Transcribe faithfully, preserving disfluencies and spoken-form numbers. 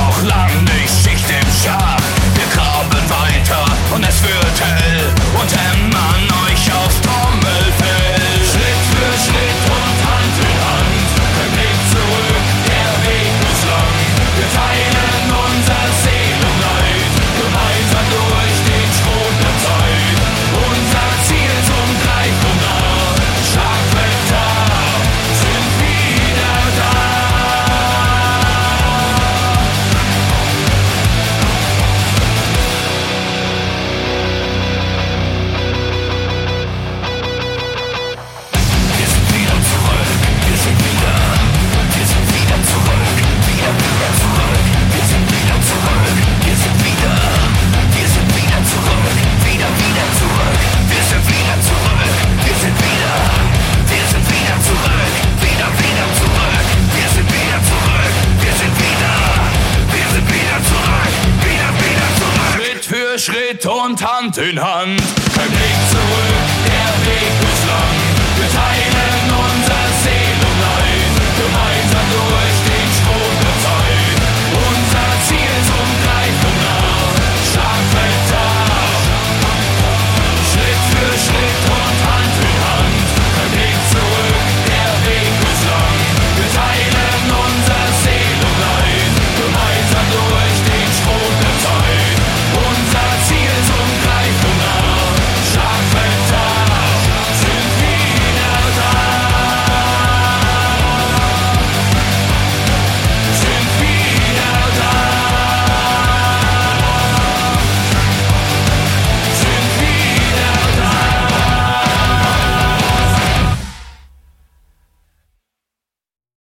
noch lang nicht Schicht im Schacht. Wir graben weiter und es wird hell und hämmern euch aufs Trommelfell. Schritt für Schritt und Hand in Hand, kein Blick zurück, der Weg ist lang. Wir teilen unser Seelenleid, gemeinsam durch den Schrot der Zeit. Unser Ziel zum Greifen nah, Schlagwetter sind wieder da. Wir sind wieder zurück, wir sind wieder, wir sind wieder zurück, wieder, wieder zurück. Wir sind wieder zurück, wir sind wieder, wir sind wieder zurück, wieder, wieder zurück. Wir sind wieder zurück, wir sind wieder, wir sind wieder zurück, wieder, wieder zurück. Wir sind wieder zurück, wir sind wieder, wir sind wieder zurück, wieder, wieder zurück. Schritt für Schritt und Hand in Hand, kein Blick zurück, der Weg ist lang. Wir teilen